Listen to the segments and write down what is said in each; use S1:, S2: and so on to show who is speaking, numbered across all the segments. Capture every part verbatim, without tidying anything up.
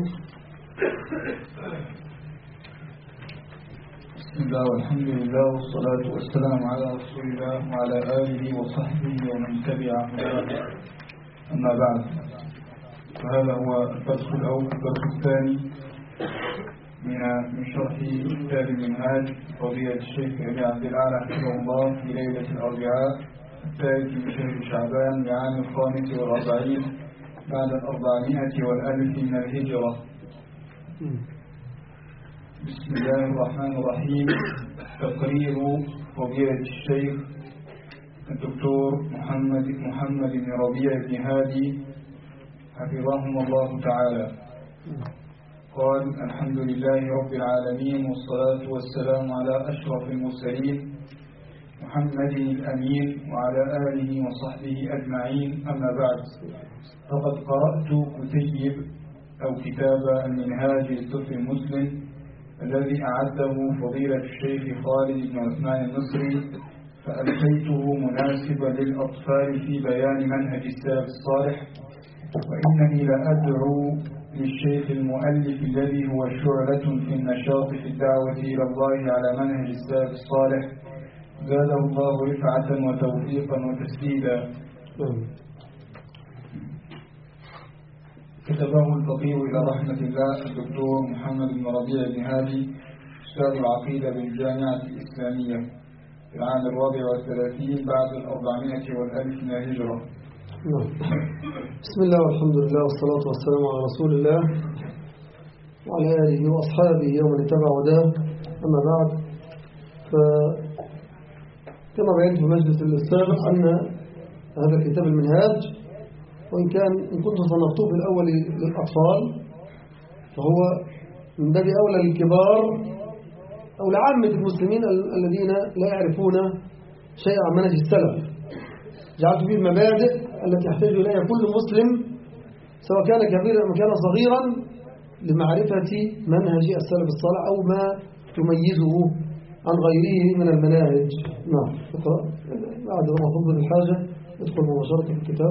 S1: بسم الله والحمد لله والصلاة والسلام على رسول الله وعلى آله وصحبه ومن تبع هداه. أما بعد، فهذا هو الدرس الأول الدرس الثاني من من شرح كتاب المنهاج فضيلة الشيخ أبي عبد الأعلى حفظه الله في ليلة الأربعاء الثالث من شهر شعبان لعام الخامس والأربعين بعد الأربعمائة والألف من الهجرة. بسم الله الرحمن الرحيم. تقرير فضيلة الشيخ الدكتور محمد محمد بن ربيع بن هادي حفظهم الله تعالى. قال: الحمد لله رب العالمين، والصلاة والسلام على أشرف المرسلين محمد الأمين وعلى آله وصحبه أجمعين. أما بعد، فقد قرأت كتيب أو كتاب المنهاج للطفل المسلم الذي أعده فضيلة الشيخ خالد بن عثمان المصري، فألقيته مناسبا للأطفال في بيان منهج السلف الصالح. وإنني لأدعو للشيخ المؤلف الذي هو شعلة في النشاط في الدعوة إلى الله على منهج السلف الصالح، زاده الله رفعة وتوفيقا وتسديدا. كتبه الفقيه إلى رحمة الله الدكتور محمد بن ربيع بن هادي أستاذ العقيدة بالجامعة الإسلامية في العام الرابع والثلاثين بعد الأربعمائة والألف من الهجرة.
S2: بسم الله والحمد لله والصلاة والسلام على رسول الله وعلى آله وأصحابه ومن اتبع هداه. أما بعد، فكما بينت في مجلس السابق أن هذا الكتاب المنهاج، وإن كان إن كنت صنفته في الأول للأطفال، فهو من باب أولى للكبار أو لعامة المسلمين الذين لا يعرفون شيئا عن منهج السلف. جعلت فيه المبادئ التي يحتاج إليها كل مسلم سواء كان كبيرا أو كان صغيرا لمعرفة منهج السلف الصالح أو ما تميزه عن غيره من المناهج. نعم، اقرأ بعد ما تفضل الحاجة ادخل مباشرة في الكتاب.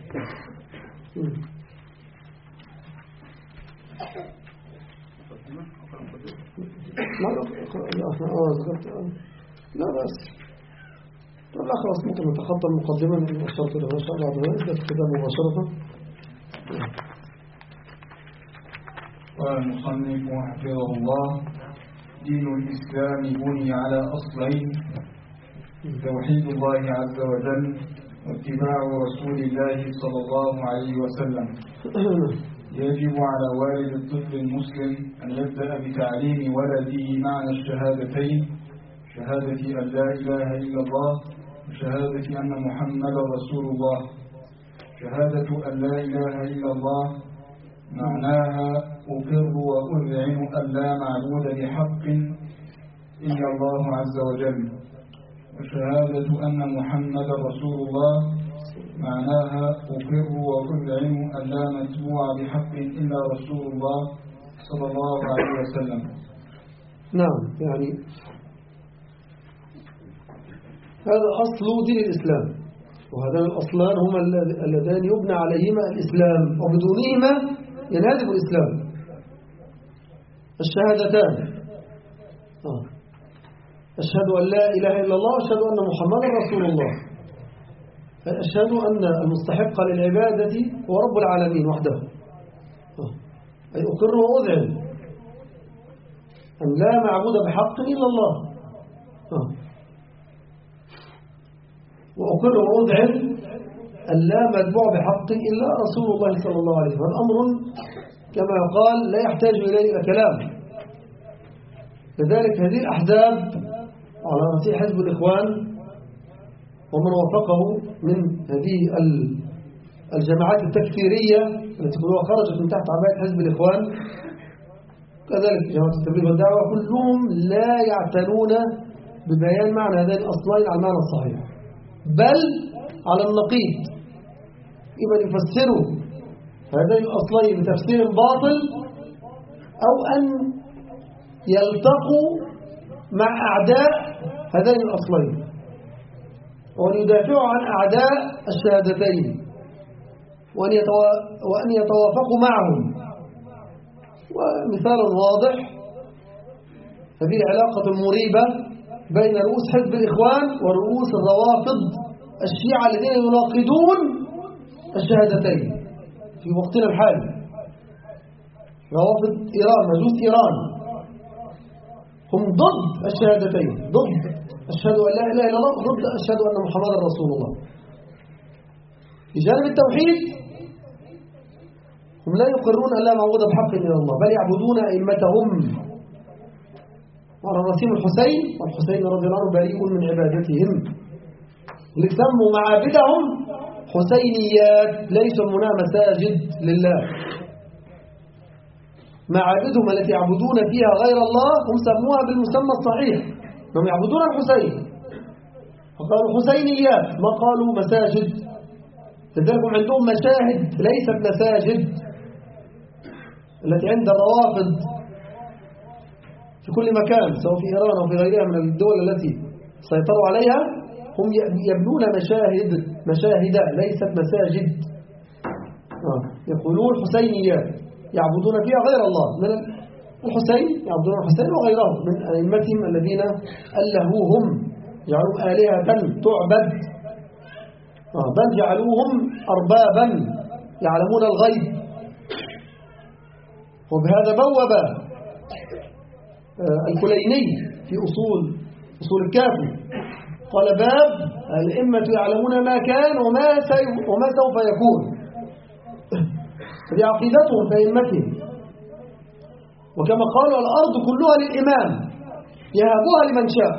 S2: لا لا بس لا خلاص، ممكن نتخطى المقدمة من أشرت لها إن شاء الله بعد ذلك الكتاب مباشرة.
S1: قال المصنف حفظه الله: دين الإسلام بني على أصلين: توحيد الله عز وجل واتباع رسول الله صلى الله عليه وسلم. يجب على والد الطفل المسلم أن يبدأ بتعليم ولده معنى الشهادتين: شهادة أن لا إله إلا الله وشهادة أن محمدا رسول الله. شهادة أن لا إله إلا الله معناها أقر وأذعن أن لا معبود بحق إلا الله عز وجل. وشهادة أن محمدا رسول الله معناها أقر وأذعن أن لا متبوع بحق إلا رسول الله صلى الله عليه وسلم.
S2: نعم، يعني هذا أصل دين الإسلام، وهذان الأصلان هما اللذان يبنى عليهما الإسلام، وبدونهما ينهدم الإسلام. الشهادتان: آه. أشهد أن لا إله إلا الله وأشهد أن محمدا رسول الله. أشهد أن المستحق للعبادة هو رب العالمين وحده، آه. أي أقر وأذعن أن لا معبود بحق إلا الله، آه. وأقر وأذعن أن لا متبوع بحق إلا رسول الله صلى الله عليه وسلم. أمر كما قال لا يحتاج إليه كلام. لذلك هذه الأحزاب على رأسها حزب الإخوان ومن وافقه من هذه الجماعات التكفيرية التي كلها خرجت من تحت عباءة حزب الإخوان، كذلك جماعة التبليغ والدعوة، كلهم لا يعتنون ببيان معنى هذين الأصلين على المعنى الصحيح، بل على النقيض، إما يفسروا هذين الأصلين بتفسير باطل أو أن يلتقوا مع أعداء هذين الأصلين وأن يدافعوا عن أعداء الشهادتين وأن, يتوا... وأن يتوافقوا معهم ومثال واضح هذه علاقة مريبة بين رؤوس حزب الإخوان ورؤوس الروافض الشيعة الذين يناقضون الشهادتين في وقتنا الحالي. روافض إيران، مجوس إيران، هم ضد الشهادتين، ضد أشهد أن لا إله إلا الله، ضد أشهد أن محمدا رسول الله. في جانب التوحيد هم لا يقرون أن لا معبود بحق إلا الله، بل يعبدون أئمتهم، وعلى رأسهم الحسين، والحسين رضي الله عنه بريء من عبادتهم، اللي سموا معابدهم حسينيات، ليسوا منها مساجد لله. معابدهم التي يعبدون فيها غير الله هم سموها بالمسمى الصحيح، هم يعبدون الحسين فقالوا حسينيات، ما قالوا مساجد. لذلك عندهم مشاهد ليست مساجد التي عند الروافض في كل مكان، سواء في إيران أو في غيرها من الدول التي سيطروا عليها. هم يبنون مشاهد مشاهد ليست مساجد. آه. يقولون حسينيات يعبدون فيها غير الله، من الحسين يعبدون الحسين وغيرهم من أئمتهم الذين ألهوهم، جعلوا آلهة تعبد، آه. بل جعلوهم أربابا يعلمون الغيب. وبهذا بوب آه الكليني في أصول أصول الكافي، قال باب الأئمة يعلمون ما كان وما, وما سوف يكون. هذه عقيدتهم في أئمتهم. وكما قالوا الأرض كلها للإمام يهبوها لمن شاء.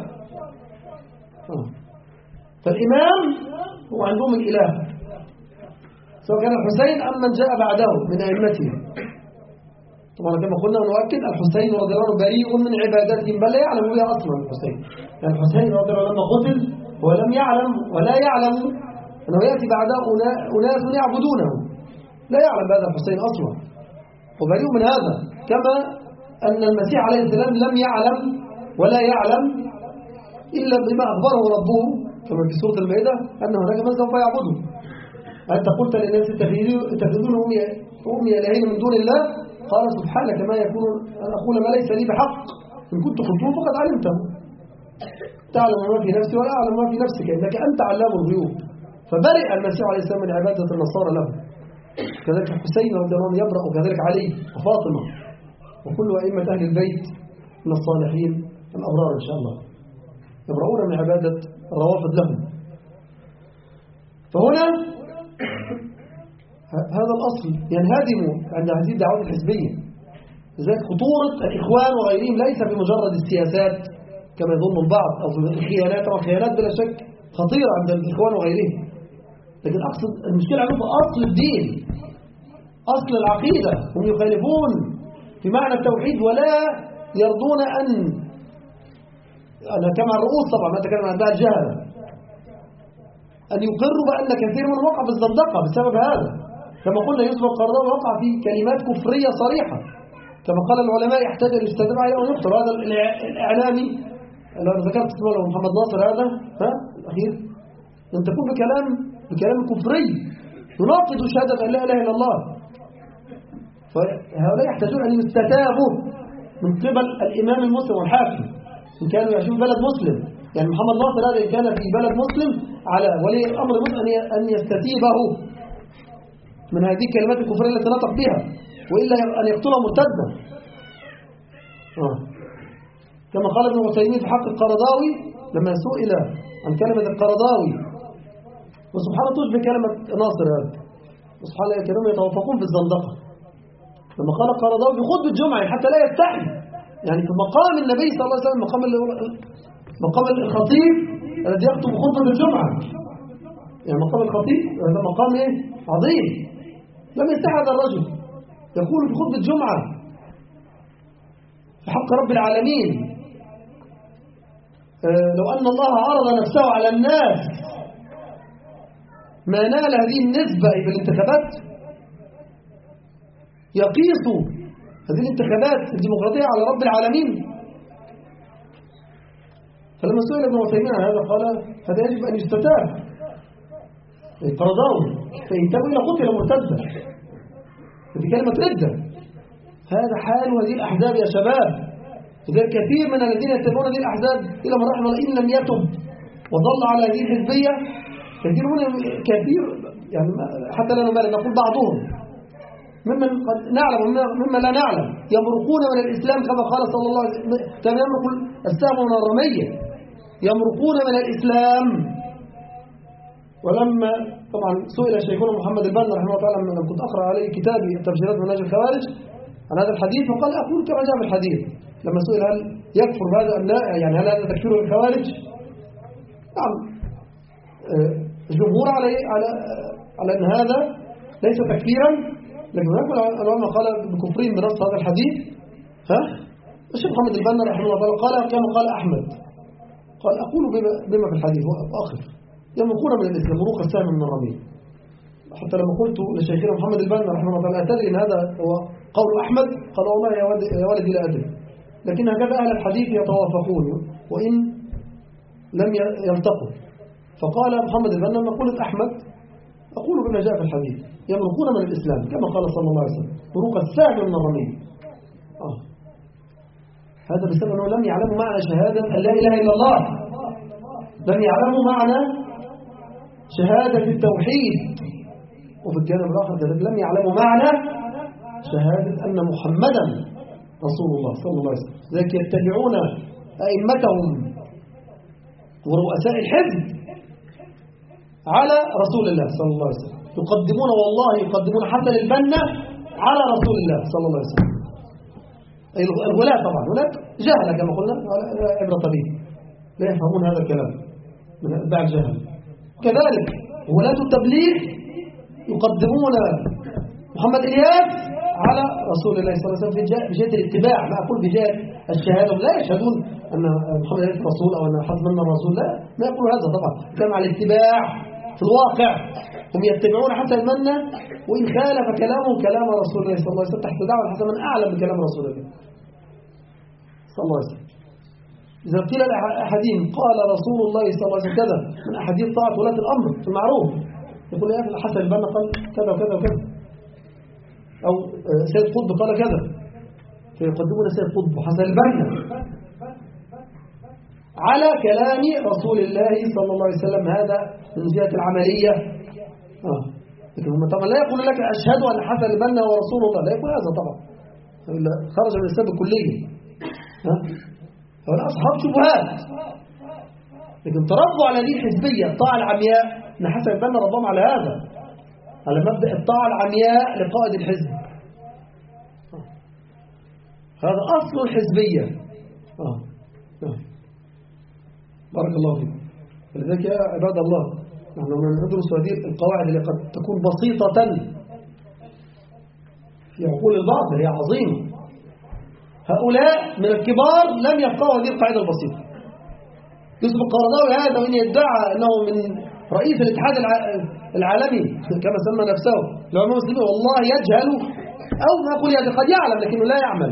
S2: فالإمام هو عندهم الإله، سواء كان الحسين أم من جاء بعده من أئمتهم. طبعا كما قلنا ونؤكد الحسين رضي الله عنه بريء من عبادتهم، بل لا يعلم بها أصلا الحسين. يعني الحسين رضي الله عنه لما قتل هو لم يعلم ولا يعلم أنه يأتي بعده أناس يعبدونه، لا يعلم بهذا الحسين أصلا، وبريء من هذا. كما أن المسيح عليه السلام لم يعلم ولا يعلم إلا بما أخبره ربه، كما في سورة المائدة أن هناك من سوف يعبده. أنت قلت للناس اتخذونهم هم إلهين من دون الله، قال سبحانك ما يكون أن أقول ما ليس لي بحق، إن كنت قلته فقد علمته، تعلم ما في نفسي ولا أعلم ما في نفسك إنك أنت علام الغيوب. فبرئ المسيح عليه السلام من عبادة النصارى له. كذلك الحسين رضي الله عنه يبرأ، وكذلك علي وفاطمة وكل أئمة أهل البيت من الصالحين الأبرار إن شاء الله يبرؤون من عبادة الروافض لهم. فهنا هذا الأصل ينهدم عند هذه الدعوات الحزبية. لذلك خطورة الإخوان وغيرهم ليس بمجرد السياسات كما يظن البعض أو في الخيانات، أو الخيانات بلا شك خطيرة عند الإخوان وغيرهم، لكن أقصد المشكلة عندهم في أصل الدين، أصل العقيدة. هم يخالفون في معنى التوحيد ولا يرضون أن أنا كما الرؤوس طبعا ما تكلم عن الجهل أن يقروا بأن كثير من وقع بالزندقة بسبب هذا. كما قلنا يوسف القرضاوي وقع في كلمات كفرية صريحة، كما قال العلماء يحتاج أن يستدعى عليه أن يقتل. هذا الإعلامي اللي أنا ذكرت اسمه له محمد ناصر هذا ها الأخير، أن تكون بكلام بكلام كفري يناقض شهادة أن لا إله إلا الله. فهؤلاء يحتاجون أن يستتابوا من قبل الإمام المسلم والحاكم إن كانوا يعيشون بلد مسلم. يعني محمد ناصر هذا إن كان في بلد مسلم على ولي الأمر المسلم أن يستتيبه من هذه الكلمات الكفرية التي نطق بها، وإلا أن يقتله مرتدا. آه. كما قال ابن عثيمين في حق القرضاوي لما سئل عن كلمة القرضاوي، وسبحان الله تشبه كلمة ناصر هذا، وسبحان الله كانوا يتوافقون في الزندقة. لما قال القرضاوي في خطبة الجمعة حتى لا يستحي، يعني في مقام النبي صلى الله عليه وسلم، مقام مقام الخطيب الذي يخطب خطبة الجمعة، يعني مقام الخطيب هذا مقام ايه عظيم، لم يستحي هذا الرجل يقول في خطبة الجمعة في حق رب العالمين لو أن الله عرض نفسه على الناس ما نال هذه النسبة في الانتخابات، يقيس هذه الانتخابات الديمقراطية على رب العالمين. فلما سئل ابن عثيمين عن هذا قال هذا يجب أن يستتاب القرضاوي، فإن تابوا إلى قتل مرتدا، هذه كلمة ردة. هذا حال هذه الأحزاب يا شباب. لذلك كثير من الذين يتبعون هذه الأحزاب إلى من رحمه الله إن لم يتب وظل على هذه الحزبية كثير منهم، كثير يعني حتى لا نبالغ نقول بعضهم ممن قد نعلم وممن لا نعلم يمرقون من الإسلام كما قال صلى الله عليه وسلم كما يمرق السهم من الرمية، يمرقون من الإسلام. ولما طبعا سئل شيخنا محمد البنا رحمه الله تعالى لما كنت أقرأ عليه كتابي تبشيرات منهج الخوارج عن هذا الحديث فقال أقول كما جاء في الحديث. لما سئل هل يكفر هذا أم لا، يعني هل هذا تكفير الخوارج؟ نعم الجمهور على على على أن هذا ليس تكفيرا، لكن هناك العلماء قال بكفرين بنص هذا الحديث. ها الشيخ محمد البنا رحمه الله تعالى قال كما قال أحمد، قال أقول بما, بما في الحديث وآخر يمرقون من الإسلام مروق السهم من الرمية. حتى لما قلت لشيخنا محمد البنا رحمه الله تعالى أتدري أن هذا هو قول أحمد؟ قال والله يا ولدي لا أدري، لكن هكذا أهل الحديث يتوافقون وإن لم يلتقوا. فقال محمد البنا مقولة أحمد أقول بما جاء في الحديث يمرقون من الإسلام كما قال صلى الله عليه وسلم مروق السهم من الرمية. آه. هذا بسبب أنه لم يعلموا معنى شهادة أن لا إله إلا الله، لم يعلموا معنى شهادة التوحيد، وفي الجانب الآخر كذلك لم يعلموا معنى شهادة أن محمدا رسول الله صلى الله عليه وسلم. ذلك يتبعون أئمتهم ورؤساء الحزب على رسول الله صلى الله عليه وسلم، يقدمون والله يقدمون حتى البنا على رسول الله صلى الله عليه وسلم. الولاة طبعا ولاة جهلة كما قلنا لا عبرة به، لا يفهمون هذا الكلام من أتباع الجهل. كذلك ولاة التبليغ يقدمون محمد إلياس على رسول الله صلى الله عليه وسلم بجهة الاتباع، ما أقول بجهة الشهادة، لا يشهدون أن محمد إلياس رسول أو أن حزم من الرسول، لا ما يقول هذا طبعا، كما على الاتباع في الواقع هم يتبعون حتى المنة وإن خالف كلامه كلام رسول الله صلى الله عليه وسلم تحت دعوة حتى من أعلم بكلام رسول الله صلى الله عليه وسلم. إذا قيل الأحاديث قال رسول الله صلى الله عليه وسلم كذا من أحاديث طاعة ولاة الأمر في المعروف، يقول يا أخي الحسن البنا قال كذا وكذا وكذا، أو سيد قطب قال كذا، فيقدمون سيد قطب وحسن البنا على كلام رسول الله صلى الله عليه وسلم. هذا من جهة العملية. آه. لكن هم طبعا لا يقول لك أشهد أن حسن البنا هو رسول الله، لا يقول هذا طبعا، خرج من الإسلام الكلية. هؤلاء أصحاب شبهات، لكن تربوا على هذه الحزبية الطاعة العمياء. إن حسن البنا ربهم على هذا، على مبدأ الطاعة العمياء لقائد الحزب. هذا أصل الحزبية. آه. آه. بارك الله فيكم. فلذلك يا عباد الله نحن ندرس هذه القواعد اللي قد تكون بسيطة في عقول البعض هي عظيمة. هؤلاء من الكبار لم يفقهوا هذه القاعدة البسيطة. يوسف القرضاوي هذا وإن يدعى أنه من رئيس الاتحاد العالمي كما سمى نفسه العلماء المسلمين، والله يجهل أو ما أقول يعني قد يعلم لكنه لا يعمل،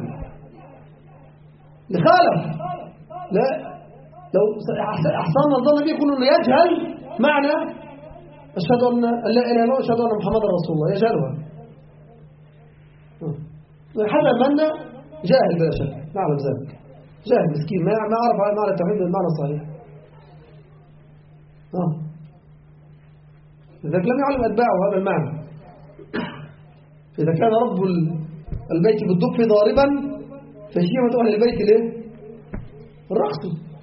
S2: لخالف. لا لو أحسن الظن به يقول أنه يجهل معنى أشهد أن لا إله إلا الله وأشهد أن محمد رسول الله، يجهلها. حتى المنى جاهل بلا شك، نعلم ذلك، جاهل مسكين ما ما عرف معنى التوحيد بالمعنى الصحيح. اه لذلك لم يعلم أتباعه هذا المعنى. فإذا كان رب البيت بالدف ضاربا فشيمة أهل البيت ليه؟ الرقص.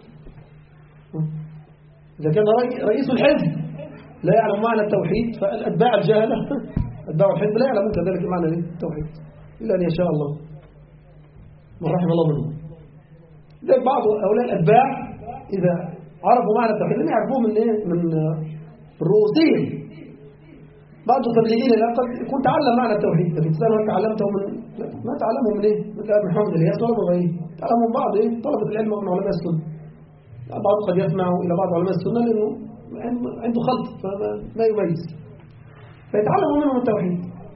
S2: إذا كان رئيس الحزب لا يعلم معنى التوحيد فالأتباع الجاهلة أتباع الحزب لا يعلمون كذلك معنى التوحيد إلا أن يشاء الله من رحم الله منهم. لذلك بعض هؤلاء الأتباع إذا عرفوا معنى التوحيد لم يعرفوه من إيه؟ من رؤوسهم. بعض التبليغين لا قد يكون تعلم معنى التوحيد، لكن تسأله هل تعلمته من ما تعلمه من إيه؟ من محمد الياس ولا من غيره، تعلمه من بعض إيه؟ طلبة العلم من علماء السنة. بعض قد يسمع إلى بعض علماء السنة لأنه عنده خلط فما يميز فيتعلم منهم التوحيد.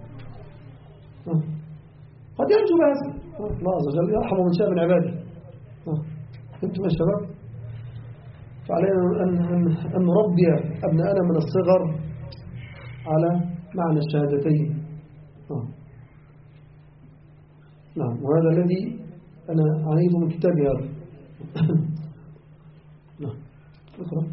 S2: قد ينجو بهذا الله عز وجل يرحم من شاء من عباده. أنتم يا شباب فعلينا أن, أن, أن نربي أبناءنا من الصغر على معنى الشهادتين. نعم، وهذا الذي أنا عنيت من كتابي هذا. نعم، اقرأ.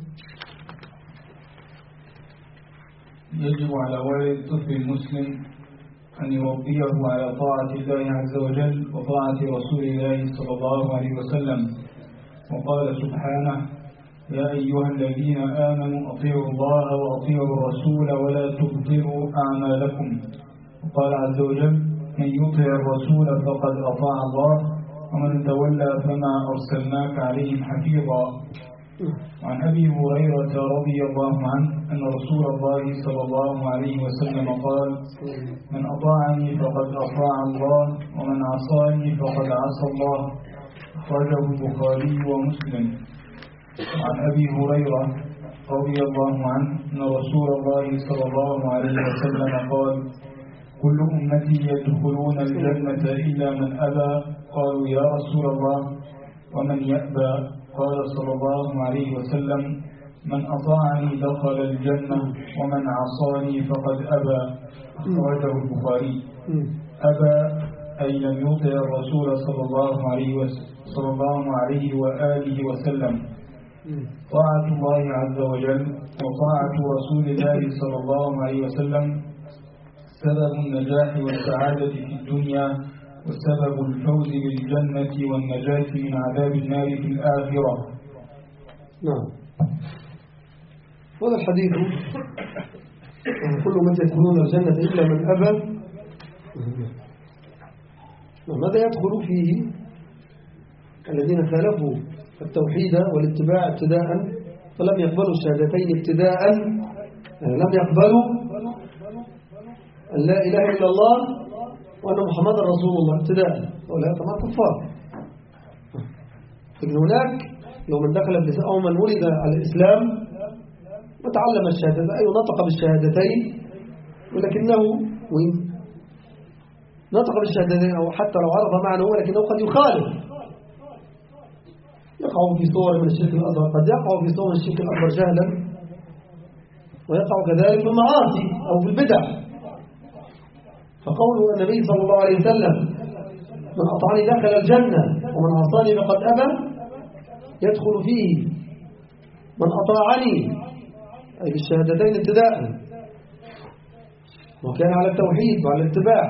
S1: يجب على والد الطفل المسلم أن يربيه على طاعة الله عز وجل وطاعة رسول الله صلى الله عليه وسلم. وقال سبحانه: يا أيها الذين آمنوا أطيعوا الله وأطيعوا الرسول ولا تبطلوا أعمالكم. وقال عز وجل: من يطع الرسول فقد أطاع الله ومن تولى فما أرسلناك عليهم حفيظا. وعن أبي هريرة رضي الله عنه أن رسول الله صلى الله عليه وسلم قال: من أطاعني فقد أطاع الله ومن عصاني فقد عصى الله. أخرجه البخاري ومسلم. وعن أبي هريرة رضي الله عنه أن رسول الله صلى الله عليه وسلم قال: كل أمتي يدخلون الجنة إلا من أبى. قالوا: يا رسول الله ومن يأبى؟ قال صلى الله عليه وسلم: من أطاعني دخل الجنة ومن عصاني فقد أبى. أخرجه البخاري. أبى أي لم يطع الرسول صلى الله عليه صلى الله عليه وآله وسلم. طاعة الله عز وجل وطاعة رسول الله صلى الله عليه وسلم سبب النجاح والسعادة في الدنيا وسبب الفوز بالجنة والنجاة من عذاب النار في الآخرة.
S2: نعم، هذا الحديث كل من يدخلون الجنة إلا من أبى. ماذا يدخل فيه الذين خالفوا التوحيد والاتباع ابتداء فلم يقبلوا الشهادتين ابتداء، يعني لم يقبلوا أن لا إله إلا الله وأن محمد رسول الله ابتداء، ولا طبعا كفار. لكن هناك لو من دخل الإسلام أو من ولد على الإسلام وتعلم الشهادتين أي نطق بالشهادتين، ولكنه نطق بالشهادتين أو حتى لو عرف معنى ولكنه قد يخالف، يقع في صور من الشرك الأصغر، قد يقع في صور من الشرك الأكبر جهلا، ويقع كذلك في المعاصي أو في البدع. فقوله النبي صلى الله عليه وسلم: من أطعني دخل الجنة ومن عصاني فقد أبى، يدخل فيه من أطاعني أي بالشهادتين ابتداء وكان على التوحيد وعلى الاتباع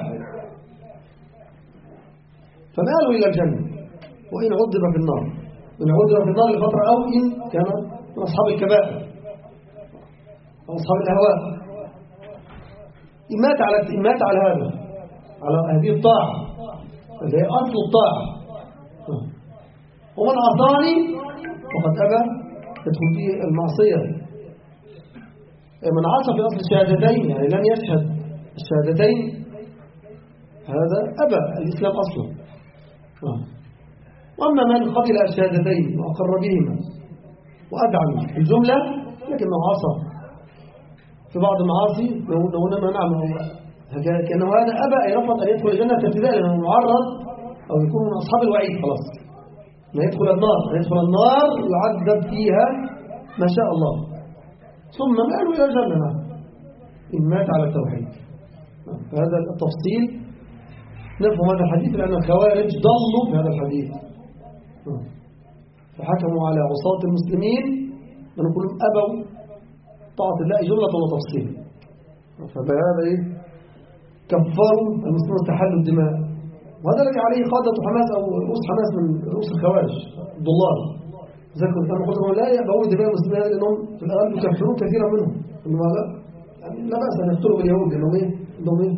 S2: فماله إلى الجنة، وإن عذب في النار، إن عذب في النار لفترة أو إن كان من أصحاب الكبائر أو أصحاب الأهواء. إن مات على إن مات على هذا، على هذه الطاعة اللي هي أصل الطاعة، ومن عصاني فقد أبى، يدخل فيه المعصية. من عصى في أصل الشهادتين يعني لم يشهد الشهادتين هذا أبى الإسلام أصلا. وأما من قبل الشهادتين وأقر بهما وأدعم في الجملة لكنه عصى في بعض المعاصي، لو نما نعم كأنه هذا أبى أي رفض أن يدخل الجنة ابتداء لأنه معرض أو يكون من أصحاب الوعيد، خلاص لا يدخل النار، لا يدخل النار يعذب فيها ما شاء الله، ثم ماله إلى الجنة إن مات على التوحيد. فهذا التفصيل نفهم هذا الحديث لأن الخوارج ضلوا في هذا الحديث فحكموا على عصاة المسلمين من كلهم أبوا طاعة الله جملة وتفصيل، فبهذا إيه كفروا المسلمين واستحلوا الدماء. وهذا الذي عليه قادة حماس أو رؤوس حماس من رؤوس الخوارج الضلال، ذكروا كانوا قلتهم لا يأبوا دماء المسلمين لأنهم في الأغلب يكفرون كثيرا منهم، إنما لا يعني لا بأس أن يقتلوا باليهود لأنهم إيه عندهم إيه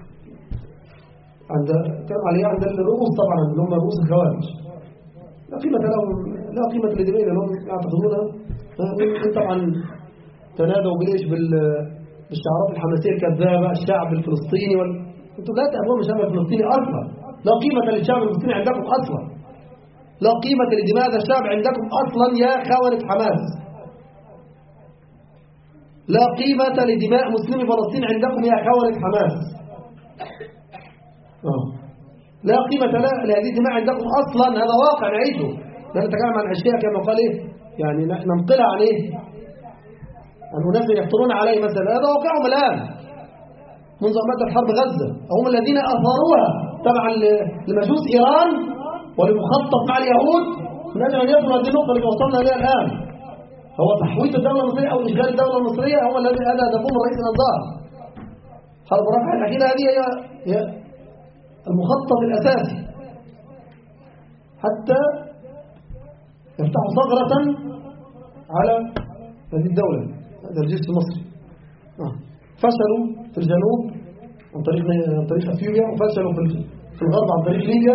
S2: عند كان عليه عند الرؤوس طبعا اللي هم رؤوس الخوارج لا قيمة لهم، لا قيمة لدمائهم لأنهم يعتقدونها طبعا تنادوا بليش بالشعارات الحماسية الكذابة الشعب الفلسطيني وال... انتم لا تأبون الشعب الفلسطيني أصلا، لا قيمة للشعب الفلسطيني عندكم أصلا، لا قيمة لدماء هذا الشعب عندكم أصلا يا خونة حماس، لا قيمة لدماء مسلمي فلسطين عندكم يا خونة حماس، لا قيمة لهذه الدماء عندكم أصلا. هذا واقع نعيشه، لا نتكلم عن أشياء كما قال إيه يعني ننقلها عن إيه عن أناس يقتلون عليه مثلا، هذا واقعهم الآن منذ بدأت حرب غزة، هم الذين أثاروها تبعا لمجوس إيران ولمخطط مع اليهود من أجل أن يصل هذه النقطة التي وصلنا إليها الآن. هو تحويط الدولة المصرية أو إشغال الدولة المصرية هو الذي هذا هدفهم الرئيس النظام. حرب رفح الأخيرة هذه هي هي المخطط الأساسي حتى يفتحوا ثغرة على هذه الدولة، هذا الجيش المصري. فشلوا في الجنوب عن طريق عن طريق اثيوبيا، وفشلوا في في الغرب عن طريق ليبيا،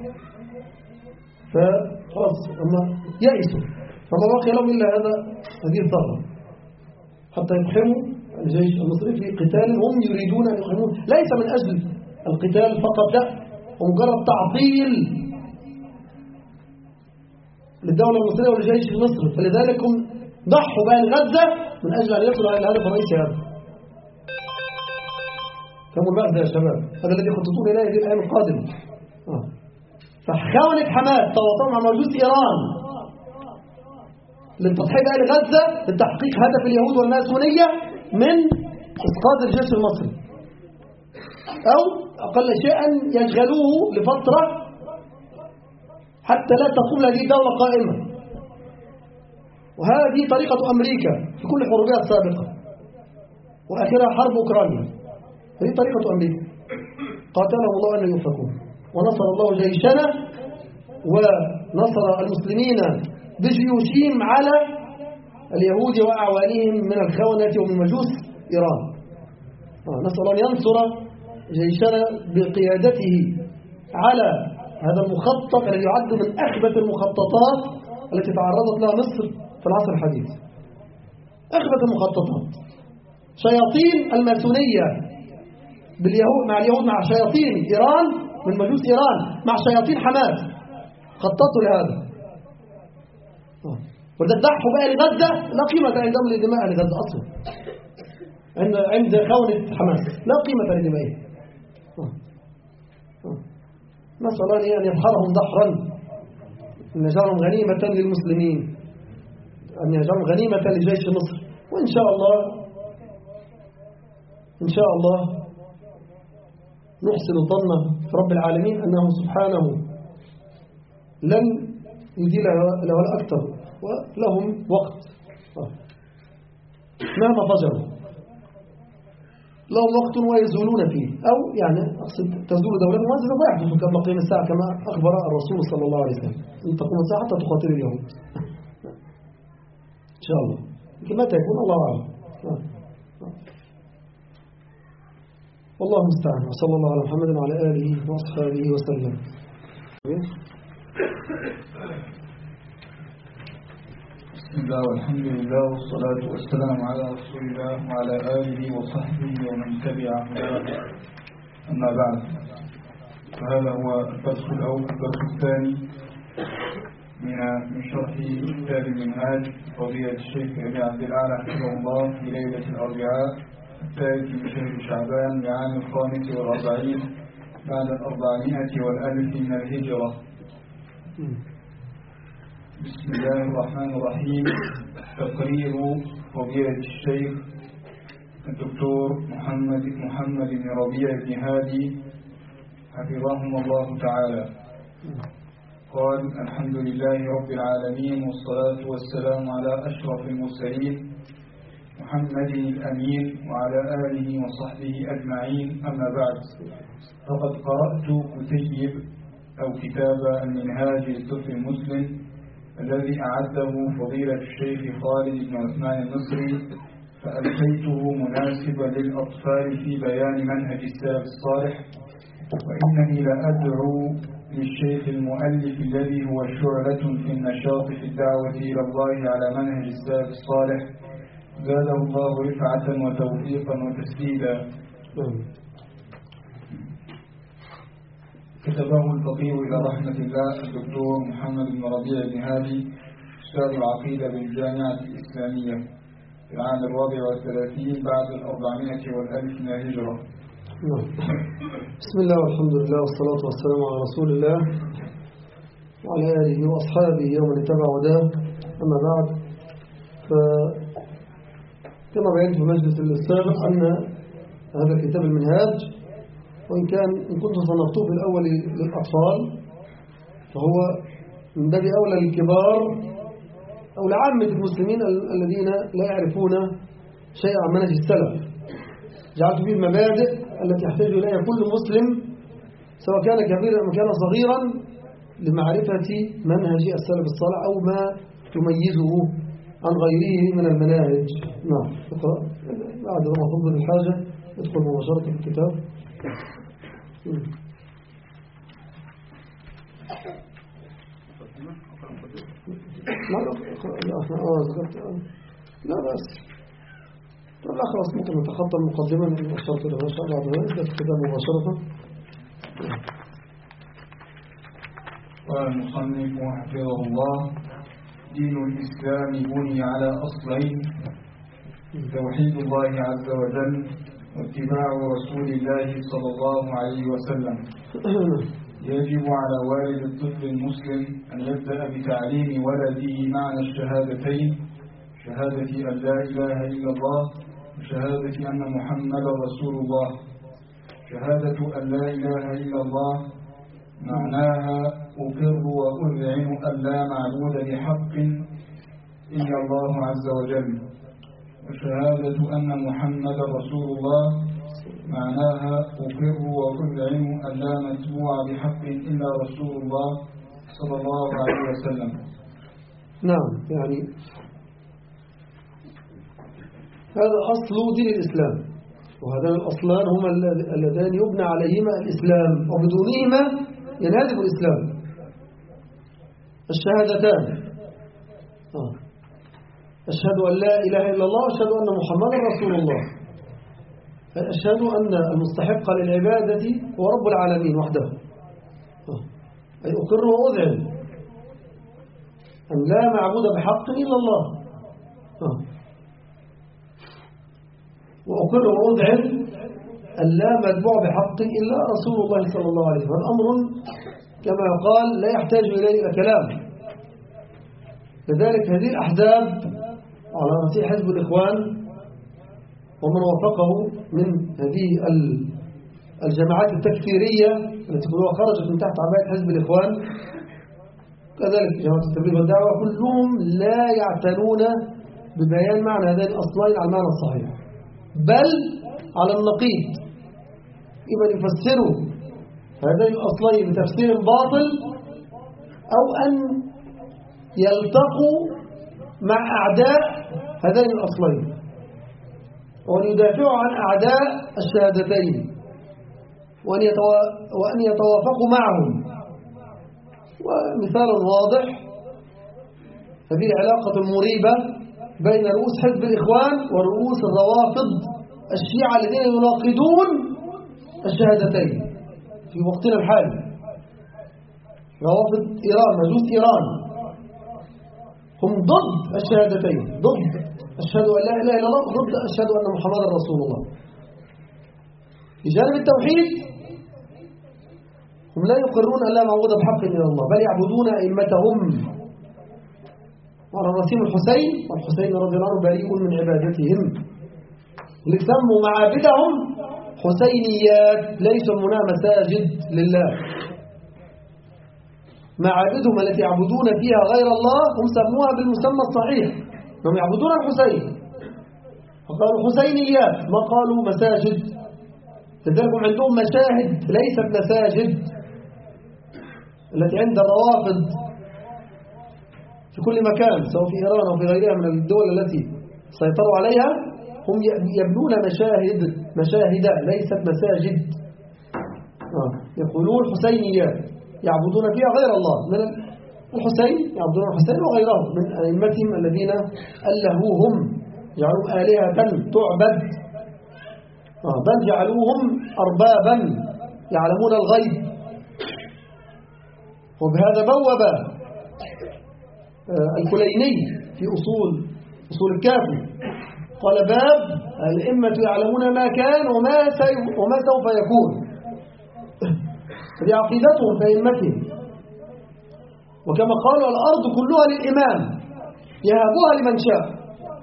S2: فخلاص هم يئسوا، فما بقي لهم الا هذا هذه الثغرة حتى يقحموا الجيش المصري في قتال هم يريدون ان يقحموه، ليس من اجل القتال فقط، لا، ومجرد تعطيل للدولة المصرية وللجيش المصري. فلذلك هم ضحوا بين غزة من اجل ان يصلوا الى الهدف الرئيسي هذا. كم المأذى يا شباب، هذا الذي يخططون إليه في الأيام القادمة. آه. فخونة حماس تواطؤوا مع مجوس إيران للتضحية بأهل غزة لتحقيق هدف اليهود والماسونية من إسقاط الجيش المصري، أو أقل شيء أن يشغلوه لفترة حتى لا تقوم هذه الدولة قائمة. وهذه طريقة أمريكا في كل حروبها السابقة، وآخرها حرب أوكرانيا. هذه طريقة أمريكا، قاتلهم الله أن يوفقون، ونصر الله جيشنا ونصر المسلمين بجيوشهم على اليهود وأعوانهم من الخونة ومن مجوس إيران. آه نسأل أن ينصر جيشنا بقيادته على هذا المخطط الذي يعد من أخبث المخططات التي تعرضت لها مصر في العصر الحديث. أخبث المخططات، شياطين الماسونية باليهود مع اليهود مع شياطين إيران من مجوس إيران مع شياطين حماس خططوا لهذا. وإذا ضحوا بقى لغزة لا قيمة عندهم لدماء لغزة أصلا، عند عند خونة حماس لا قيمة لدمائهم. نسأل الله أن يظهرهم دحرا، أن يجعلهم غنيمة للمسلمين، أن يجعلهم غنيمة لجيش مصر. وإن شاء الله إن شاء الله نحسن الظن في رب العالمين أنه سبحانه لن يديل له ولا أكثر، ولهم وقت مهما فجروا، لهم وقت ويزولون فيه، أو يعني أقصد تزول دولتهم وهذا سوف يحدث قبل قيام الساعة كما أخبر الرسول صلى الله عليه وسلم أن تقوم الساعة حتى تقاتل اليهود إن شاء الله. لكن متى يكون الله أعلم. والله المستعان، وصلى الله على محمد وعلى آله وأصحابه وسلم.
S1: بسم الله والحمد لله والصلاة والسلام على رسول الله وعلى آله وصحبه ومن تبعه. أما بعد، فهذا هو الدرس الأول الدرس الثاني من من شرح كتاب المنهاج فضيلة الشيخ أبي عبد الأعلى حفظه الله في ليلة الأربعاء الثالث من شهر شعبان لعام الخامس والأربعين بعد الأربعمائة والألف من الهجرة. بسم الله الرحمن الرحيم. تقرير فضيلة الشيخ الدكتور محمد محمد بن ربيع بن هادي حفظهم الله تعالى. قال: الحمد لله رب العالمين، والصلاة والسلام على أشرف المرسلين محمد الأمين وعلى آله وصحبه أجمعين. أما بعد، فقد قرأت كتيب أو كتاب المنهاج للطفل المسلم الذي أعده فضيلة الشيخ خالد بن عثمان المصري، فألقيته مناسبا للأطفال في بيان منهج السلف الصالح، وإنني لأدعو للشيخ المؤلف الذي هو شعلة في النشاط في الدعوة إلى الله على منهج السلف الصالح، زاده الله رفعة وتوفيقا وتسديدا. كتبه الفقيه إلى رحمة الله الدكتور محمد بن ربيع بن هادي أستاذ العقيدة بالجامعة الإسلامية في العام الرابع والثلاثين بعد الأربعمائة والألف من الهجرة.
S2: بسم الله والحمد لله والصلاة والسلام على رسول الله وعلى آله وأصحابه ومن اتبع هداه. أما بعد، فكما بينت في المجلس السابق أن هذا الكتاب المنهاج وإن كان إن كنت صنفتوه في الأول للأطفال فهو من باب أولى للكبار أو لعامة المسلمين الذين لا يعرفون شيئا عن منهج السلف. جعلت فيه المبادئ التي يحتاج إليها كل مسلم سواء كان كبيرا أو كان صغيرا لمعرفة منهج السلف الصالح أو ما تميزه عن غيره من المناهج. نعم اقرأ بعد ما تفضل الحاجة ادخل مباشرة في الكتاب. لا لا لا بس لا خلاص ممكن نتخطى المقدمة من أشرت لها إن شاء الله بعد ذلك الكتاب مباشرة.
S1: قال المصنف حفظه الله: دين الإسلام بني على أصلين: توحيد الله عز وجل واتباع رسول الله صلى الله عليه وسلم. يجب على والد الطفل المسلم أن يبدأ بتعليم ولده معنى الشهادتين: شهادة أن لا إله إلا الله وشهادة أن محمدا رسول الله. شهادة أن لا إله إلا الله معناها أقر وأذعن أن لا معبود بحق إلا الله عز وجل. وشهادة أن محمدا رسول الله معناها أقر وأذعن أن لا متبوع بحق إلا رسول الله صلى الله عليه وسلم.
S2: نعم، يعني هذا أصل دين الإسلام، وهذان الأصلان هما اللذان يبنى عليهما الإسلام، وبدونهما ينهدم الإسلام. الشهادتان: آه. أشهد أن لا إله إلا الله وأشهد أن محمدا رسول الله. أشهد أن المستحق للعبادة هو رب العالمين وحده، آه. أي أقر وأذعن أن لا معبود بحق إلا الله، آه. وأقر وأذعن أن لا متبوع بحق إلا رسول الله صلى الله عليه وسلم. أمر كما قال لا يحتاج إليه إلى كلام. لذلك هذه الأحزاب على رأسها حزب الإخوان ومن وافقه من هذه الجماعات التكفيرية التي كلها خرجت من تحت عباية حزب الإخوان، كذلك جماعة التبليغ والدعوة، كلهم لا يعتنون ببيان معنى هذين الأصلين على المعنى الصحيح، بل على النقيض، إما يفسروا هذين الأصلين بتفسير باطل أو أن يلتقوا مع أعداء هذين الأصلين وأن يدافعوا عن أعداء الشهادتين وأن, يتوا... وأن يتوافقوا معهم. ومثال واضح هذه العلاقة المريبة بين رؤوس حزب الإخوان ورؤوس الروافض الشيعة الذين يناقضون الشهادتين في وقتنا الحالي. روافض إيران، مجوس إيران، هم ضد الشهادتين، ضد أشهد أن لا إله إلا الله، ضد أشهد أن محمدا رسول الله. في جانب التوحيد هم لا يقرون أن لا معبود بحق إلا الله، بل يعبدون أئمتهم، وعلى رأسهم الحسين، والحسين رضي الله عنه بريء من عبادتهم، اللي سموا معابدهم حسينيات، ليسوا منها مساجد لله. معابدهم التي يعبدون فيها غير الله هم سموها بالمسمى الصحيح، هم يعبدون الحسين فقالوا حسينيات، ما قالوا مساجد. لذلك عندهم مشاهد ليست مساجد التي عند الروافض في كل مكان سواء في إيران أو في غيرها من الدول التي سيطروا عليها. هم يبنون مشاهد مشاهد ليست مساجد، آه. يقولون حسينيات يعبدون فيها غير الله، من الحسين يعبدون الحسين وغيرهم من أئمتهم الذين ألهوهم، جعلوا آلهة تعبد، آه. بل جعلوهم أربابا يعلمون الغيب. وبهذا بوب آه الكليني في أصول أصول الكافي، قال: باب الأئمة يعلمون ما كان وما, وما سوف يكون. هذه عقيدتهم في أئمتهم. وكما قالوا: الأرض كلها للإمام يهبوها لمن شاء.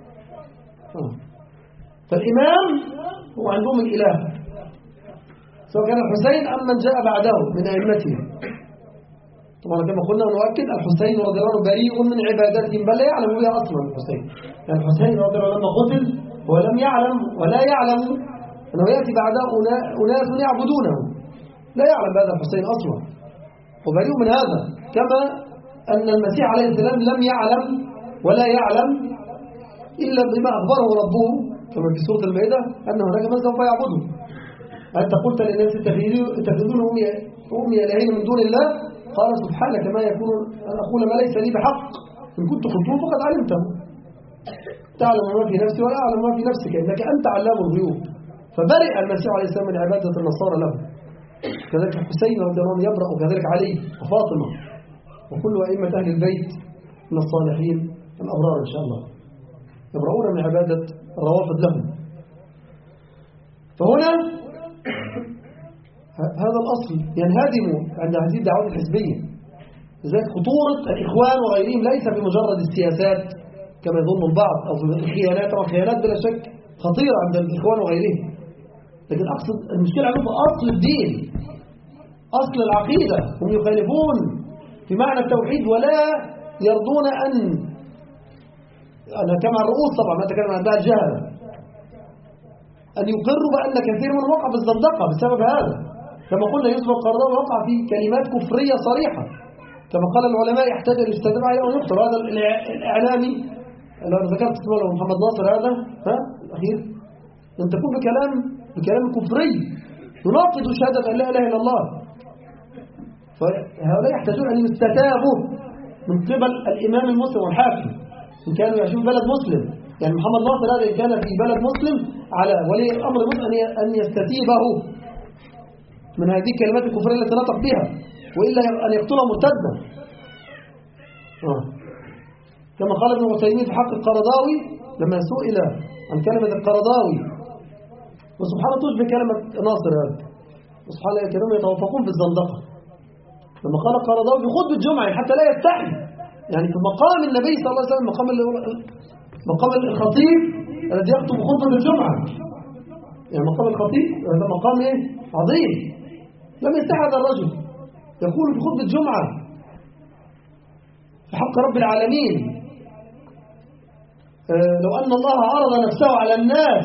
S2: فالإمام هو عندهم الإله، سواء كان الحسين أم من جاء بعده من أئمته. طبعا كما قلنا ونؤكد الحسين رضي الله عنه بريء من عبادتهم، بل لا يعلم بها أصلا الحسين. يعني الحسين رضي الله عنه لما قتل هو لم يعلم ولا يعلم أنه يأتي بعده أناس يعبدونه، لا يعلم بهذا الحسين أصلا، وبريء من هذا. كما أن المسيح عليه السلام لم يعلم ولا يعلم إلا بما أخبره ربه كما في سورة المائدة أن هناك من سوف يعبده. أنت قلت للناس اتخذون أمي إلهين من دون الله، قال سبحانك ما يكون أن أقول ما ليس لي بحق، إن كنت قلته فقد علمته، تعلم ما في نفسي ولا أعلم ما في نفسك إنك أنت علام الغيوب. فبرئ المسيح عليه السلام من عبادة النصارى له. كذلك الحسين رضي الله عنه يبرأ، وكذلك علي وفاطمة وكل أئمة أهل البيت من الصالحين الأبرار إن شاء الله يبرؤون من عبادة الروافض لهم. فهنا هذا الأصل ينهدم عند هذه الدعوات الحزبية. لذلك خطورة الإخوان وغيرهم ليس بمجرد السياسات كما يظن البعض أو في الخيانات، والخيانات بلا شك خطيرة عند الإخوان وغيرهم، لكن أقصد المشكلة عندهم في أصل الدين، أصل العقيدة. هم يخالفون في معنى التوحيد ولا يرضون أن أنا كما الرؤوس طبعا ما أتكلم عن الجهل أن يقروا بأن كثير من وقع بالزندقة بسبب هذا. كما قلنا يوسف القرضاوي وقع في كلمات كفرية صريحة، كما قال العلماء يحتاج أن يستدعى عليه وأن يقتل. هذا الإعلامي اللي أنا ذكرت اسمه له محمد ناصر هذا ها الأخير أن تكون بكلام بكلام كفري يناقض شهادة أن لا إله إلا الله. فهؤلاء يحتاجون أن يستتابوا من قبل الإمام المسلم والحاكم إن كانوا يعيشون بلد مسلم. يعني محمد ناصر هذا إن كان في بلد مسلم على ولي الأمر المسلم أن يستتيبه من هذه الكلمات الكفرية التي نطق بها، وإلا أن يقتله مرتدا. آه. كما قال ابن عثيمين في حق القرضاوي لما سئل عن كلمة القرضاوي، وسبحان الله تشبه كلمة ناصر هذا، وسبحان الله كانوا يتوافقون في الزندقة. لما قال القرضاوي بخطبة الجمعة حتى لا يستحي، يعني في مقام النبي صلى الله عليه وسلم، مقام مقام الخطيب الذي يخطب خطبة الجمعة، يعني مقام الخطيب هذا مقام ايه عظيم، لم يستحي هذا الرجل يقول في خطبة الجمعة في حق رب العالمين لو أن الله عرض نفسه على الناس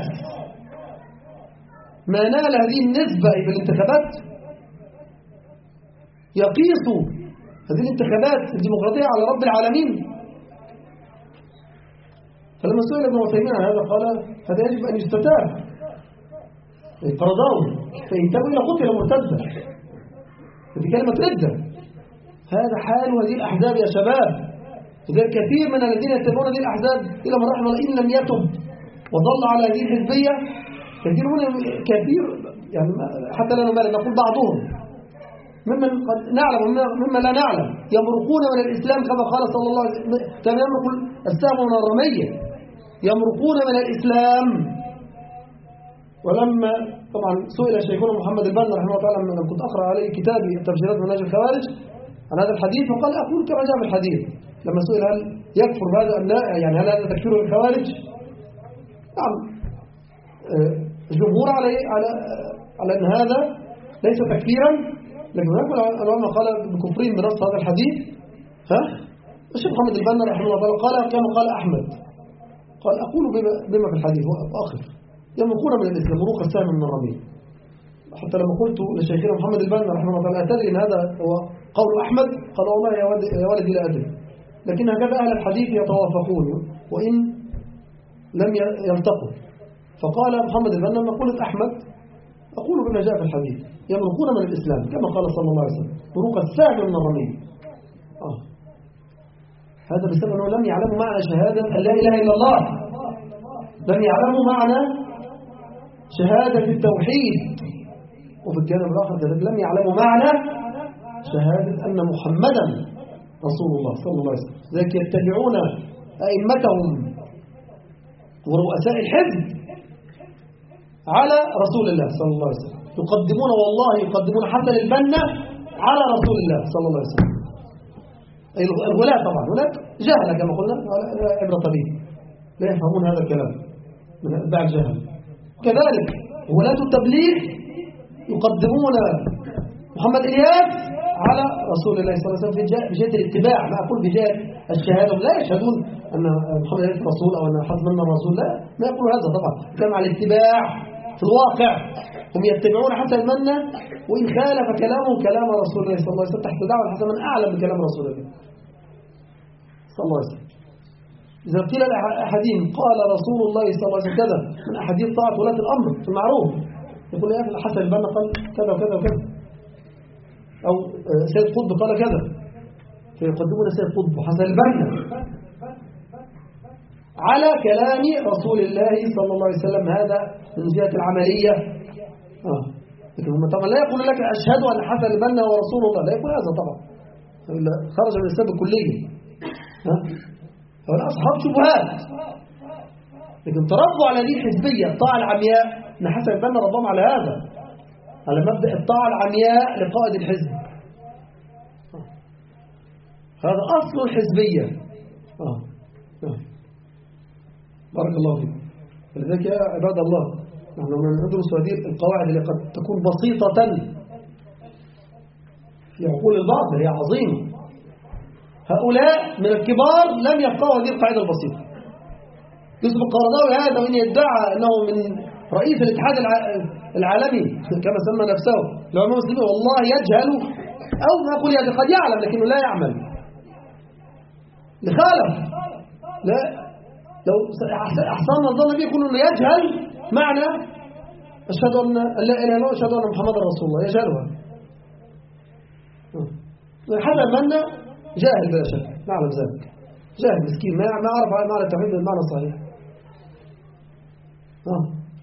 S2: ما نال هذه النسبة في الانتخابات، يقيس هذه الانتخابات الديمقراطية على رب العالمين. فلما سئل ابن عثيمين عن هذا قال هذا يجب أن يستتاب القرضاوي، فينتبه إلى قتل مرتدا، هذه كلمة ردة. هذا حال هذه الأحزاب يا شباب. لذلك كثير من الذين يتبعون هذه الأحزاب إلى من رحمه الله إن لم يتب وظل على هذه الحزبية كثير من كثير يعني حتى لا نبالغ نقول بعضهم ممن قد نعلم وممن لا نعلم يمرقون من الإسلام كما قال صلى الله عليه وسلم كما يمرق السهم من الرمية، يمرقون من الإسلام. ولما طبعا سئل شيخنا محمد البنا رحمه الله تعالى لما كنت أقرأ عليه كتابي تفسيرات منهج الخوارج عن هذا الحديث، وقال أقول كما جاء في الحديث. لما سئل هل يكفر هذا أم لا، يعني هل هذا تكفير الخوارج؟ نعم، الجمهور على على على أن هذا ليس تكفيرا، لكن هناك العلماء قال بكفرين بنص هذا الحديث. ها الشيخ محمد البنا رحمه الله تعالى قال كما قال أحمد، قال أقول بما, بما في الحديث وآخر يمرقون من الإسلام مروق السهم من الرمية. حتى لما قلت لشيخنا محمد البنا رحمه الله تعالى أتدري أن هذا هو قول أحمد؟ قال والله يا ولدي لا أدري، لكن هكذا أهل الحديث يتوافقون وإن لم يلتقوا. فقال محمد البنا لما قلت أحمد أقول بما جاء في الحديث يمرقون من الإسلام كما قال صلى الله عليه وسلم مروق السهم من الرمية. آه. هذا بسبب أنه لم يعلموا معنى شهادة أن لا إله إلا الله، لم يعلموا معنى شهادة التوحيد، وفي الجانب الآخر كذلك لم يعلموا معنى شهادة أن محمدا رسول الله صلى الله عليه وسلم. ذلك يتبعون أئمتهم ورؤساء الحزب على رسول الله صلى الله عليه وسلم، يقدمون والله يقدمون حتى البنا على رسول الله صلى الله عليه وسلم. الولاة طبعا هناك جهلة كما قلنا عبرة طبيب لا يفهمون هذا الكلام من أتباع الجهل. كذلك ولاة التبليغ يقدمون محمد إلياس على رسول الله صلى الله عليه وسلم في جهة الاتباع، ما أقول بجهة الشهادة، لا يشهدون أن محمد إلياس رسول أو أن حزم من الرسول، لا ما يقولوا هذا طبعا، كان على الاتباع في الواقع، هم يتبعون حتى المنة وإن خالف كلامه كلام رسول الله صلى الله عليه وسلم تحت دعوة حسن من أعلم بكلام رسول الله صلى الله عليه وسلم. إذا قيل الأحاديث قال رسول الله صلى الله عليه وسلم كذا من أحاديث طاعة ولاة الأمر في المعروف، يقول يا أخي حسن البنا قال كذا وكذا وكذا، أو سيد قطب قال كذا، فيقدمون سيد قطب وحسن البنا على كلام رسول الله صلى الله عليه وسلم. هذا من جهة العملية. آه. لكن هم طبعا لا يقول لك أشهد أن حسن البنا هو رسول الله، لا يقول هذا طبعا، خرج من الإسلام الكلية. هؤلاء أصحاب شبهات، لكن تربوا على دي الحزبية، الطاعة العمياء. إن حسن البنا ربهم على هذا، على مبدأ الطاعة العمياء لقائد الحزب. هذا أصل الحزبية. آه. آه. بارك الله فيكم. فلذلك يا عباد الله، نحن ندرس هذه القواعد اللي قد تكون بسيطة في عقول البعض، هي عظيمة. هؤلاء من الكبار لم يفقهوا هذه القاعدة البسيطة. يوسف القرضاوي هذا وإن يدعى أنه من رئيس الاتحاد العالمي كما سمى نفسه العلماء المسلمين، والله يجهل، أو ما أقول يعني قد يعلم لكنه لا يعمل، لخالف. لا، لو أحسن الظن به يقول أنه يجهل معنى أشهد أن لا إله إلا الله وأشهد أن محمد رسول الله، يجهلها. حتى المنة جاهل بلا شك، نعلم ذلك، جاهل مسكين ما ما عرف معنى التوحيد بالمعنى الصحيح. اه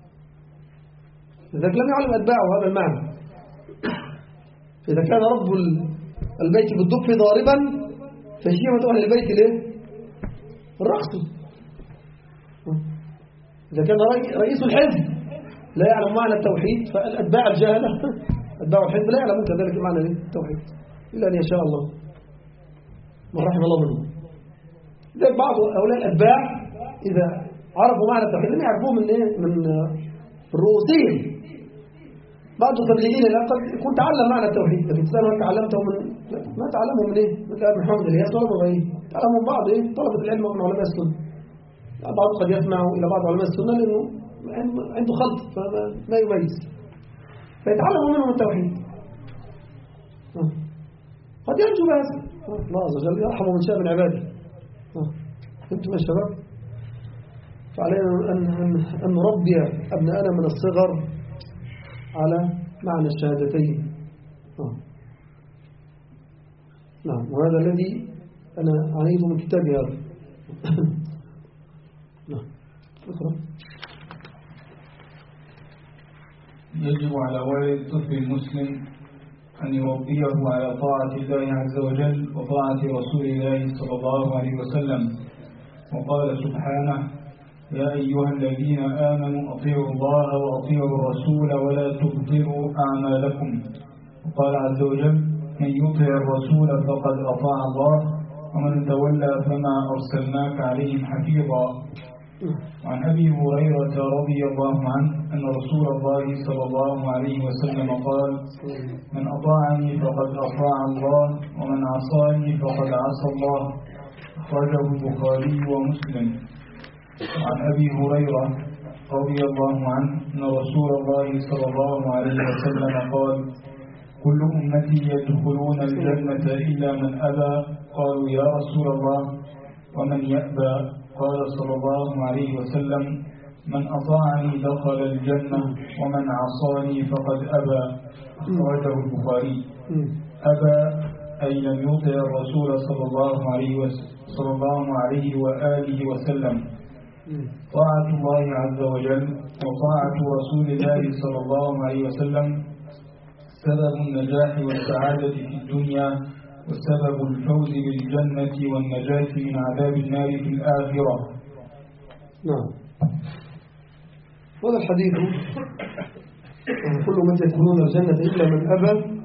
S2: لذلك لم يعلم أتباعه هذا المعنى. إذا كان رب البيت بالدف ضاربا فشيمة أهل البيت ليه؟ الرقص. إذا كان رئيس الحزب لا يعلم معنى التوحيد، فالأتباع الجاهلة أتباع الحزب لا يعلمون كذلك معنى التوحيد إلا أن يشاء الله من رحم الله منهم. لذلك بعض هؤلاء الأتباع إذا عرفوا معنى التوحيد لم يعرفوه من إيه؟ من رؤوسهم. بعض التبليغين لا قد يكون تعلم معنى التوحيد، لكن تسأله هل تعلمته من ما تعلمه من إيه؟ من محمد الياس ولا من غيره، تعلمه من بعض إيه؟ طلبة العلم من علماء السنة. بعض قد يسمع إلى بعض علماء السنة لأنه عنده خلط فما يميز، فيتعلموا منهم التوحيد. قد ينجو بهذا، الله عز وجل يرحم من شاء من عباده. أنتم يا شباب، فعلينا أن أن نربي أبناءنا من الصغر على معنى الشهادتين. نعم، وهذا الذي أنا عنيت من كتابي هذا. نعم، اقرأ.
S1: يجب على والد الطفل المسلم أن يربيه على طاعة الله عز وجل وطاعة رسول الله صلى الله عليه وسلم. وقال سبحانه: يا أيها الذين آمنوا أطيعوا الله وأطيعوا الرسول ولا تبطلوا أعمالكم. وقال عز وجل: من يطع الرسول فقد أطاع الله ومن تولى فما أرسلناك عليهم حفيظا. وعن أبي هريرة رضي الله عنه أن رسول الله صلى الله عليه وسلم قال: من أطاعني فقد أطاع الله ومن عصاني فقد عصى الله. أخرجه البخاري ومسلم. وعن أبي هريرة رضي الله عنه أن رسول الله صلى الله عليه وسلم قال: كل أمتي يدخلون الجنة إلا من أبى. قالوا: يا رسول الله ومن يأبى؟ قال صلى الله عليه وسلم: من أطاعني دخل الجنة ومن عصاني فقد أبى. أخرجه البخاري. أبى أي لم يطع الرسول صلى الله عليه صلى الله عليه وآله وسلم. طاعة الله عز وجل وطاعة رسول الله صلى الله عليه وسلم سبب النجاح والسعادة في الدنيا وسبب الفوز بالجنة والنجاة من عذاب النار في الآخرة.
S2: نعم، هذا الحديث: كل من يدخلون الجنة إلا من أبى.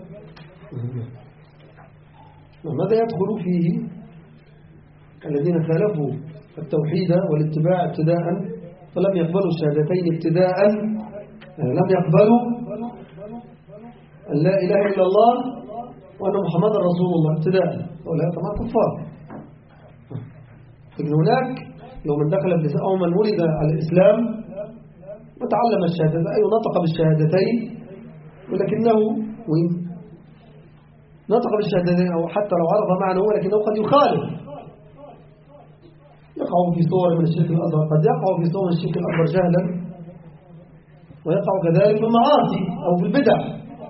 S2: ماذا يدخل فيه الذين خالفوا التوحيد والاتباع ابتداء فلم يقبلوا الشهادتين ابتداء، لم يقبلوا أن لا إله إلا الله وأن محمد رسول الله ابتداء، ولا طبعا كفار. لكن هناك لو من دخل الإسلام أو من ولد على الإسلام وتعلم الشهادة أي نطق بالشهادتين، ولكنه نطق بالشهادتين أو حتى لو عرف معنى هو، لكنه قد يخالف، يقع في صور من الشرك الأصغر، قد يقع في صور من الشرك الأكبر جهلا، ويقع كذلك في المعاصي أو في البدع.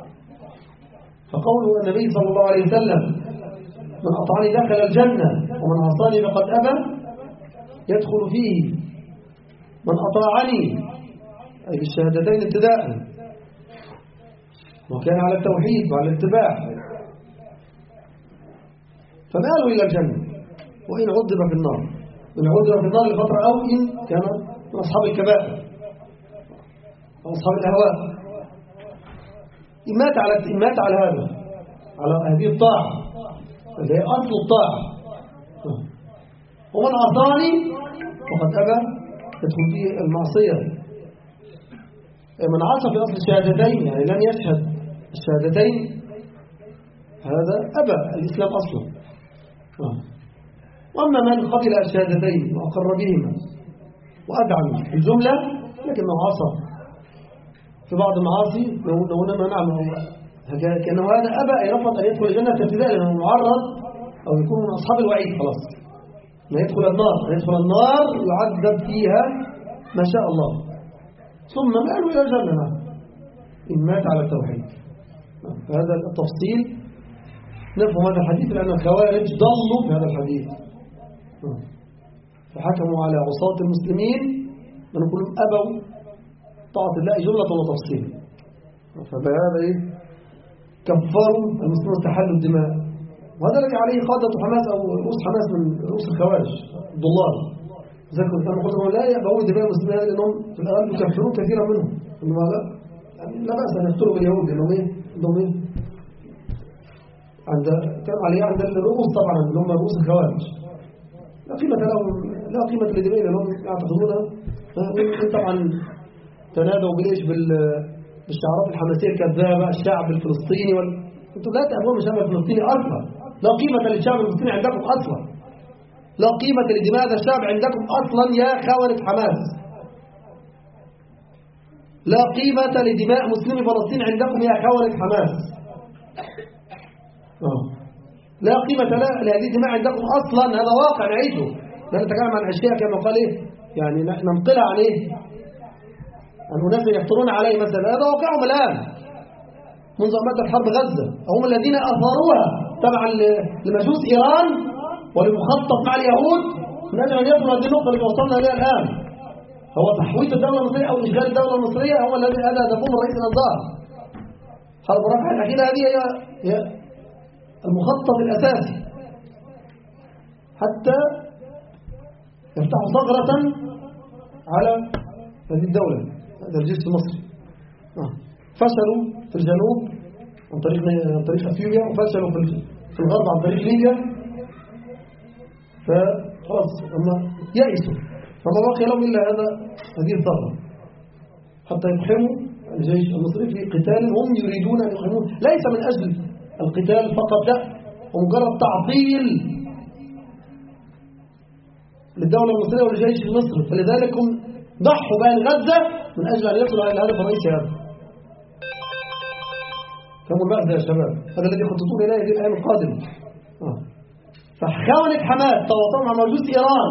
S2: فقوله النبي صلى الله عليه وسلم من أطعني دخل الجنة ومن عصاني فقد أبى يدخل فيه من أطاعني أي بالشهادتين ابتداء وكان على التوحيد وعلى الاتباع فماله إلى الجنة، وإن عذب في النار، إن عذب في النار لفترة أو إن كان من أصحاب الكبائر أو أصحاب الأهواء، إن مات على إن مات على هذا على هذه الطاعة اللي هي أصل الطاعة، ومن عصاني وقد أبى يدخل فيه المعصية. من عصى في أصل الشهادتين يعني لم يشهد الشهادتين هذا أبى الإسلام أصلا. وأما من قبل الشهادتين وأقر بهما وأدعم في الجملة لكنه عصى في بعض المعاصي لو نعم نعم كأنه هذا أبى أي رفض أن يدخل الجنة ابتداء لأنه معرض أو يكون من أصحاب الوعيد خلاص لا يدخل النار، لا يدخل النار يعذب فيها ما شاء الله ثم ماله إلى الجنة إن مات على التوحيد. هذا التفصيل نفهم هذا الحديث لأن الخوارج ضلوا في هذا الحديث فحكموا على عصاة المسلمين من كلهم أبوا طاعة الله جملة وتفصيل، فبهذا إيه كفروا المسلمين واستحلوا الدماء، وهذا الذي عليه قادة حماس أو رؤوس حماس من رؤوس الخوارج الضلال. ذكروا كانوا قلوا لا يأبوا دماء المسلمين لأنهم في الأغلب يكفرون كثيرا منهم، إنما لا يعني لا بأس أن يقتلوا باليهود لأنهم إيه عندهم إيه عند كانوا عليه عند الرؤوس طبعا اللي هم رؤوس الخوارج لا قيمة لهم، لا قيمة لدماء لأنهم يعتقدونها طبعا تنادوا بليش بالشعارات الحماسية الكذابة الشعب الفلسطيني وال... انتم لا تأبون الشعب الفلسطيني أصلا، لا قيمة للشعب الفلسطيني عندكم أصلا، لا قيمة لدماء هذا الشعب عندكم أصلا يا خونة حماس، لا قيمة لدماء مسلمي فلسطين عندكم يا خونة حماس، لا قيمة لهذه الدماء عندكم أصلا. هذا واقع نعيشه، لا نتكلم عن أشياء كما قال إيه يعني ننقلها عن إيه عن أناس يفترون عليه مثلا، هذا واقعهم الآن منذ مدة حرب غزة، هم الذين أثاروها تبعا لمجوس إيران ولمخطط مع اليهود من أجل أن يصلوا هذه النقطة اللي وصلنا إليها الآن، هو تحويط الدولة المصرية أو إشغال الدولة المصرية هو الذي هذا هدفهم الرئيس النظار. حرب رفح الأخيرة هذه هي هي المخطط الأساسي حتى يفتحوا ثغرة على هذه الدولة، هذا الجيش المصري. فشلوا في الجنوب عن طريق عن طريق اثيوبيا، وفشلوا في في الغرب عن طريق ليبيا، فخلاص هم يئسوا، فما بقي لهم الا هذا هذه الثغرة حتى يقحموا الجيش المصري في قتال هم يريدون ان يقحموه، ليس من اجل القتال فقط، لا ومجرد تعطيل للدولة المصرية ولجيش مصر، فلذلك هم ضحوا بين غزة من أجل أن يصلوا إلى الهدف الرئيسي هذا. فهموا البأس يا شباب، هذا الذي يخططون إليه في الأيام القادمة. آه. فخونة حماس تواصلوا مع مجوس إيران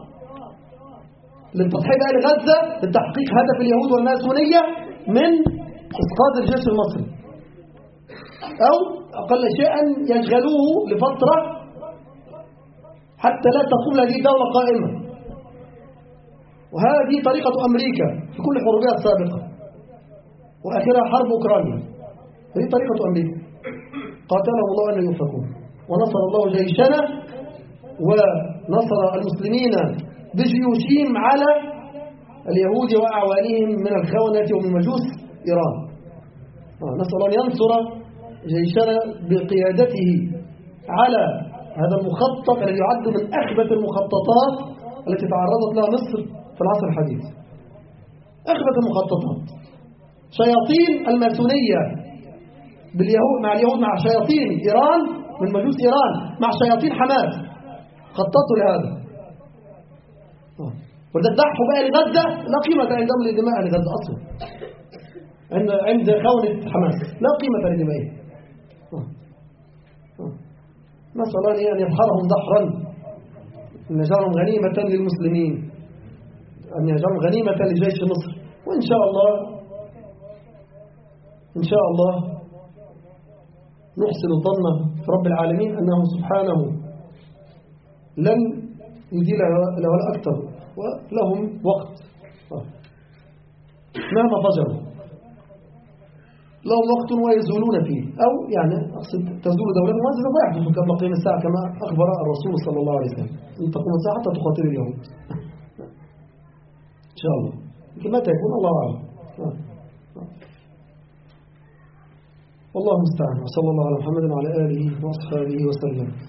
S2: للتضحية بأهل غزة لتحقيق هدف اليهود والماسونية من إسقاط الجيش المصري، أو أقل شيء أن يشغلوه لفترة حتى لا تقوم هذه الدولة قائمة. وهذه طريقة أمريكا في كل حروبها السابقة وآخرها حرب أوكرانيا، هذه طريقة أمريكا قاتلهم الله أن يوفقون، ونصر الله جيشنا ونصر المسلمين بجيوشهم على اليهود وأعوانهم من الخونة ومن مجوس إيران. نسأل الله أن ينصر جيشنا بقيادته على هذا المخطط الذي يعد من أخبث المخططات التي تعرضت لها مصر في العصر الحديث. أخبث المخططات شياطين الماسونية باليهود مع اليهود مع شياطين إيران من مجوس إيران مع شياطين حماس خططوا لهذا. وده ضحوا بقى لغزة لا قيمة عندهم لدماء لغزة أصلا عند عند خونة حماس لا قيمة لدمائهم. نسأل الله أن يظهرهم دحرا أن يجعلهم غنيمة للمسلمين أن يجعلهم غنيمة لجيش مصر. وإن شاء الله إن شاء الله نحسن الظن في رب العالمين أنه سبحانه لن يديل له ولا أكثر ولهم وقت مهما فجروا لهم وقت ويزولون فيه أو يعني أقصد تزول دولتهم وهذا لا يحدث قبل قيام الساعة كما أخبر الرسول صلى الله عليه وسلم أن تقوم الساعة حتى تخاطر اليهود إن شاء الله لكن متى يكون الله أعلم. والله المستعان وصلى الله على محمد وعلى آله وأصحابه وسلم.